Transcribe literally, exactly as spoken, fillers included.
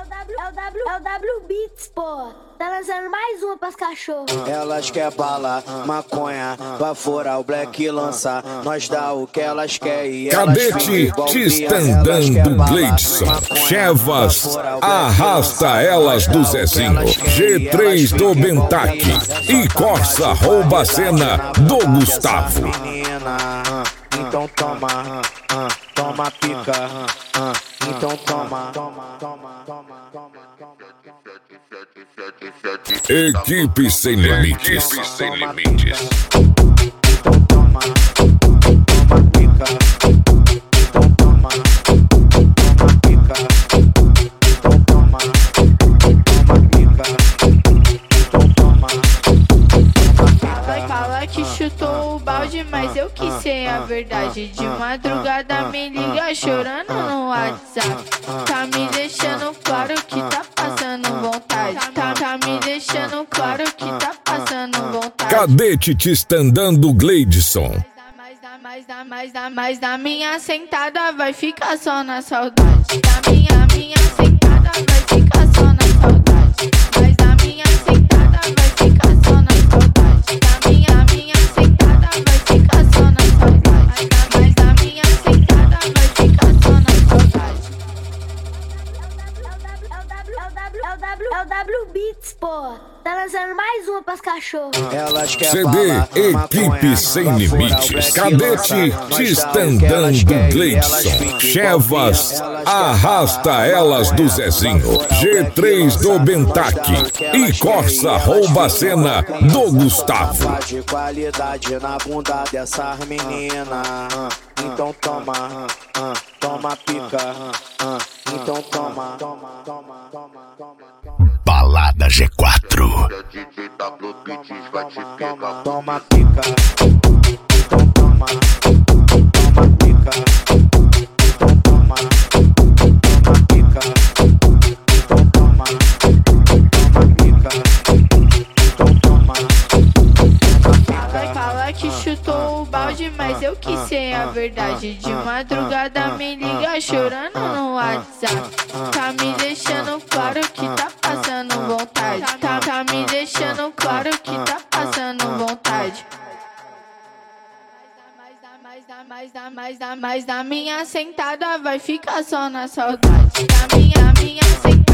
É o W, é o W Beats, pô. Tá lançando mais uma pras cachorros. Elas quer bala, maconha, vai fora o black lança. Nós dá o que elas querem. Cadete Tistandando Gleidson, Chevas, arrasta elas do Zezinho, G três do Bentac e Corsa rouba a cena do Gustavo. Então toma, toma pica, então toma, toma, toma, toma, toma. Equipe sem limites, sem limites. Então toma, toma pica, então toma, toma pica, então toma, toma pica, então toma. Fala, fala que chutou o balde, mas eu quis ser a verdade. De madrugada me liga chorando no WhatsApp. Tá me deixando claro que tá passando vontade. Tá, tá me deixando claro que tá passando vontade. Cadete Tistandando Gleidson. Mas da, mais da, mais da, mais da minha sentada vai ficar só na saudade. Da minha, minha sentada vai ficar só na saudade. Mas da minha sentada vai ficar só na saudade. Da minha, minha sentada vai ficar só na saudade. Mas da minha sentada vai ficar só na saudade. É o W, é o W Beats, pô. Tá lançando mais uma pras cachorros. Elas quer C D bala, Equipe maconha, Sem vai fora o Limites, black Cadete lança. Nós dá o que Tistandando elas querem, Gleidson, elas ficam Chevas, igual elas quer arrasta bala, elas do maconha, Zezinho, vai fora o G black três do lança. Bentac Nós dá o que e elas Corsa querem, elas rouba a ficam cena igual do Gustavo. tapa de qualidade na bunda dessas meninas. Então toma, toma pica, então toma, toma, toma, toma, toma. Balada G quatro. Toma, toma pica, então toma, toma pica, então toma, toma pica, então toma, toma pica, então toma. Fala, fala que chutou o balde, mas eu quis ser a verdade. De madrugada me liga chorando no WhatsApp. Tá me deixando claro que tá passando vontade. Tá, tá me deixando claro que tá passando vontade. Mais da, mais da, mais da, mais da minha sentada vai ficar só na saudade. Da minha, minha sentada.